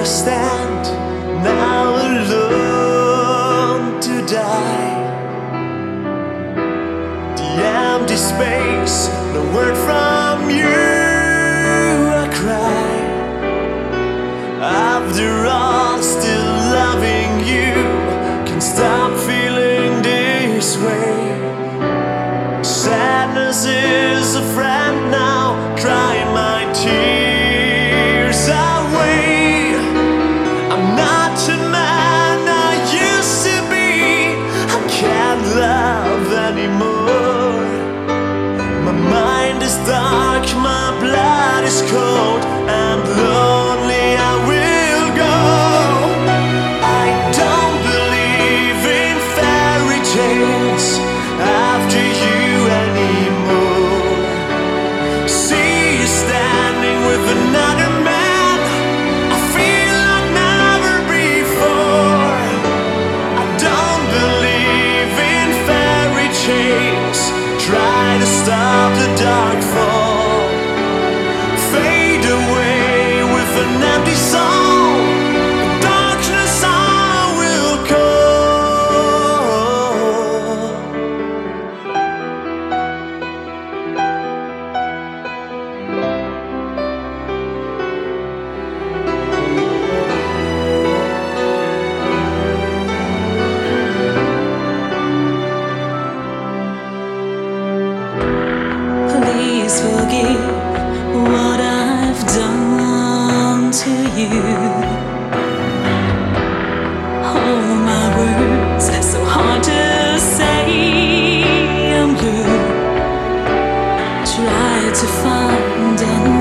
stand now alone to die. The empty space, no word from you, I cry. After all, still loving you, can't stop feeling this way. Sadness is a friend now, drying my tears away. I'm not the man I used to be. I can't love anymore. My mind is dark, my blood is cold, and lonely I will go. I don't believe in fairy tales after you anymore. See you standing with another man, I feel like never before. I don't believe in fairy tales, try to stop the dark fall. Fade away with an empty soul, darkness I will call. Please forgive what I've done to you. Oh, my words, so hard to say. I'm blue. Try to find an